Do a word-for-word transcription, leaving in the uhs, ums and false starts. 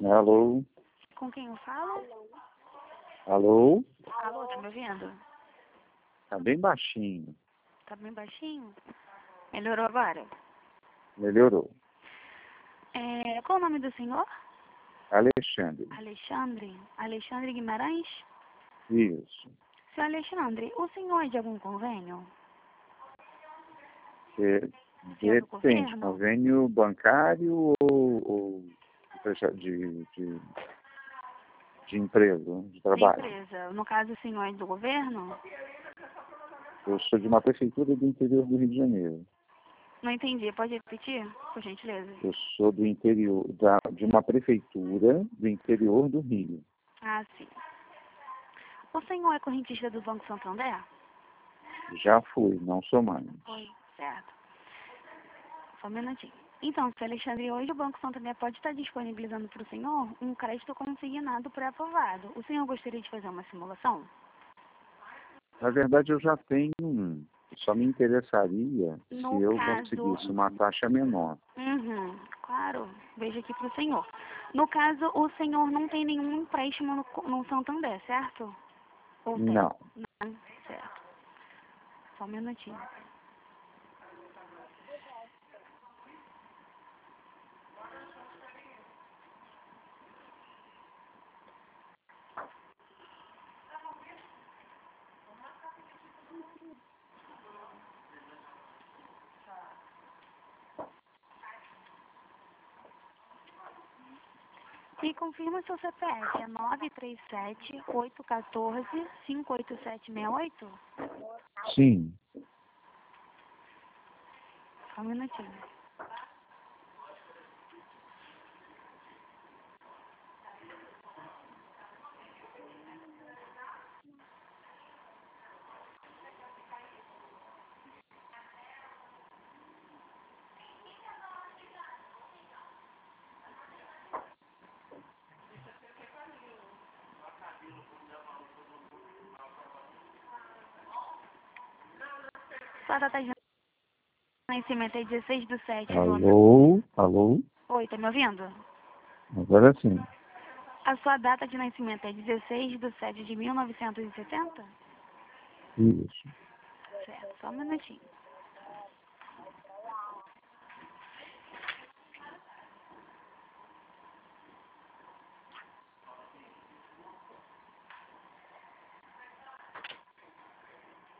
Alô? Com quem eu falo? Alô? Alô, tá me ouvindo? Tá bem baixinho. Tá bem baixinho? Melhorou agora? Melhorou. É, qual o nome do senhor? Alexandre. Alexandre? Alexandre Guimarães? Isso. Seu Alexandre, o senhor é de algum convênio? É, Seu do depende, governo? convênio bancário ou, ou de, de, de empresa, de Da trabalho? empresa. No caso, o senhor é do governo? Eu sou de uma prefeitura do interior do Rio de Janeiro. Não entendi. Pode repetir, por gentileza? Eu sou do interior, da, de uma prefeitura do interior do Rio. Ah, sim. O senhor é correntista do Banco Santander? Já fui, não sou mais. Foi, certo. Só um minutinho. Então, seu Alexandre, hoje o Banco Santander pode estar disponibilizando para o senhor um crédito consignado pré-aprovado. O senhor gostaria de fazer uma simulação? Na verdade, eu já tenho um. Só me interessaria No se eu caso... conseguisse uma taxa menor. Uhum, claro. Veja aqui para o senhor. No caso, o senhor não tem nenhum empréstimo no, no Santander, certo? Ou tem? Não. Não, certo. Só um minutinho. E confirma seu C P F, é nove três sete, oito um quatro, cinco oito sete seis oito? Sim. Só um minutinho. Sua data de nascimento é dezesseis de sete de mil... Alô? Alô? Oi, tá me ouvindo? Agora sim. A sua data de nascimento é dezesseis de sete de mil novecentos e setenta? Isso. Certo, só um minutinho.